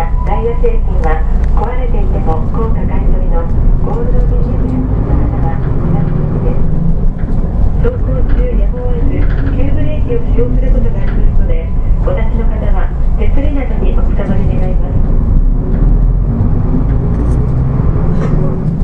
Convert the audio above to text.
やダイヤ製品は壊れていても高価買取のゴールドビジネスの方はおやすみです。走行中やむを得ず急ブレーキを使用することがありますので、お立ちの方は手すりなどにおくさまに願います。